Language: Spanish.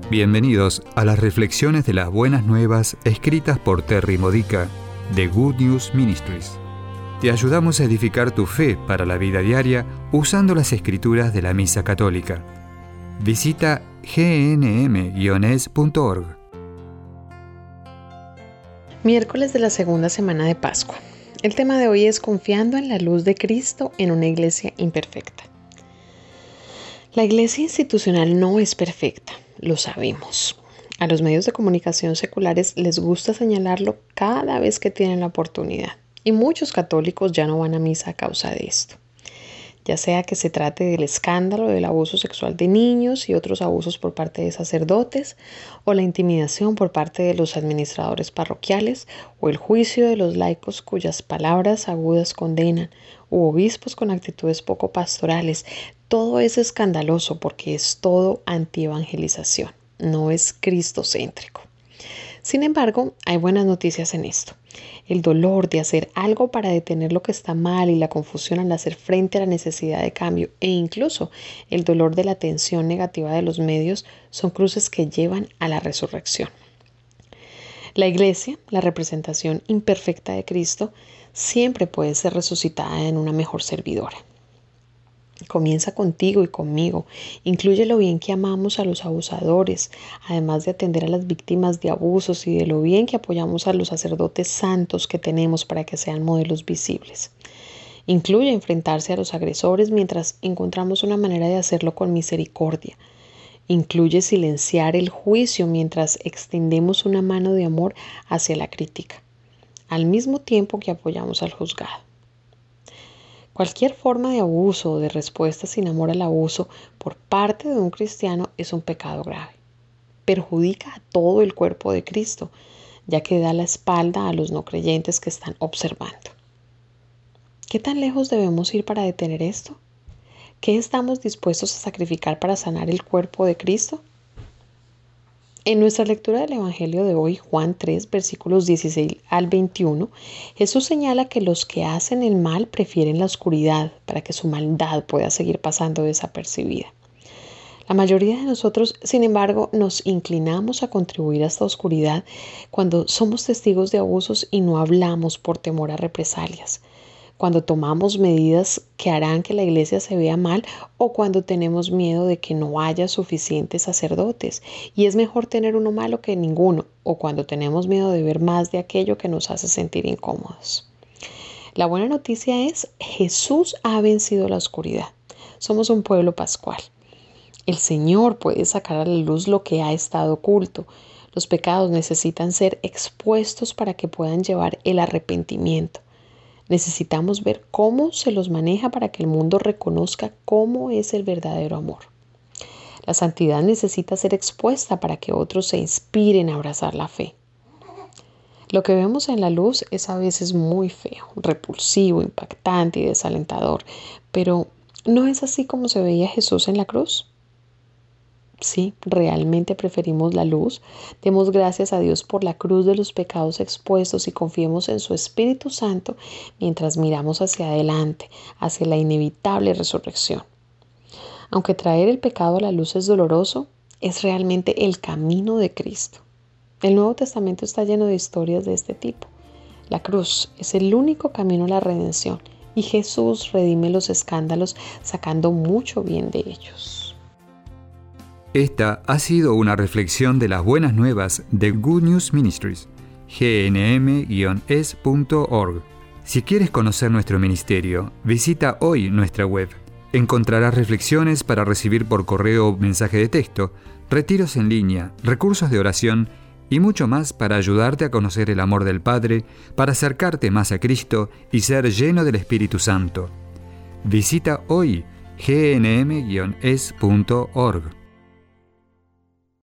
Bienvenidos a las reflexiones de las buenas nuevas escritas por Terry Modica de Good News Ministries. Te ayudamos a edificar tu fe para la vida diaria usando las escrituras de la Misa Católica. Visita gnm-es.org. Miércoles de la segunda semana de Pascua. El tema de hoy es confiando en la luz de Cristo en una iglesia imperfecta. La iglesia institucional no es perfecta, lo sabemos. A los medios de comunicación seculares les gusta señalarlo cada vez que tienen la oportunidad. Y muchos católicos ya no van a misa a causa de esto. Ya sea que se trate del escándalo del abuso sexual de niños y otros abusos por parte de sacerdotes, o la intimidación por parte de los administradores parroquiales, o el juicio de los laicos cuyas palabras agudas condenan, u obispos con actitudes poco pastorales. Todo es escandaloso porque es todo antievangelización, no es cristocéntrico. Sin embargo, hay buenas noticias en esto. El dolor de hacer algo para detener lo que está mal y la confusión al hacer frente a la necesidad de cambio e incluso el dolor de la atención negativa de los medios son cruces que llevan a la resurrección. La iglesia, la representación imperfecta de Cristo, siempre puede ser resucitada en una mejor servidora. Comienza contigo y conmigo. Incluye lo bien que amamos a los abusadores, además de atender a las víctimas de abusos y de lo bien que apoyamos a los sacerdotes santos que tenemos para que sean modelos visibles. Incluye enfrentarse a los agresores mientras encontramos una manera de hacerlo con misericordia. Incluye silenciar el juicio mientras extendemos una mano de amor hacia la crítica, al mismo tiempo que apoyamos al juzgado. Cualquier forma de abuso o de respuesta sin amor al abuso por parte de un cristiano es un pecado grave. Perjudica a todo el cuerpo de Cristo, ya que da la espalda a los no creyentes que están observando. ¿Qué tan lejos debemos ir para detener esto? ¿Qué estamos dispuestos a sacrificar para sanar el cuerpo de Cristo? En nuestra lectura del Evangelio de hoy, Juan 3, versículos 16 al 21, Jesús señala que los que hacen el mal prefieren la oscuridad para que su maldad pueda seguir pasando desapercibida. La mayoría de nosotros, sin embargo, nos inclinamos a contribuir a esta oscuridad cuando somos testigos de abusos y no hablamos por temor a represalias, cuando tomamos medidas que harán que la iglesia se vea mal o cuando tenemos miedo de que no haya suficientes sacerdotes y es mejor tener uno malo que ninguno, o cuando tenemos miedo de ver más de aquello que nos hace sentir incómodos. La buena noticia es: Jesús ha vencido la oscuridad. Somos un pueblo pascual. El Señor puede sacar a la luz lo que ha estado oculto. Los pecados necesitan ser expuestos para que puedan llevar el arrepentimiento. Necesitamos ver cómo se los maneja para que el mundo reconozca cómo es el verdadero amor. La santidad necesita ser expuesta para que otros se inspiren a abrazar la fe. Lo que vemos en la luz es a veces muy feo, repulsivo, impactante y desalentador, pero ¿no es así como se veía Jesús en la cruz? Sí, realmente preferimos la luz. Demos gracias a Dios por la cruz de los pecados expuestos y confiemos en su Espíritu Santo mientras miramos hacia adelante, hacia la inevitable resurrección. Aunque traer el pecado a la luz es doloroso, es realmente el camino de Cristo. El Nuevo Testamento está lleno de historias de este tipo. La cruz es el único camino a la redención y Jesús redime los escándalos sacando mucho bien de ellos. Esta ha sido una reflexión de las buenas nuevas de Good News Ministries, gnm-es.org. Si quieres conocer nuestro ministerio, visita hoy nuestra web. Encontrarás reflexiones para recibir por correo o mensaje de texto, retiros en línea, recursos de oración y mucho más para ayudarte a conocer el amor del Padre, para acercarte más a Cristo y ser lleno del Espíritu Santo. Visita hoy gnm-es.org.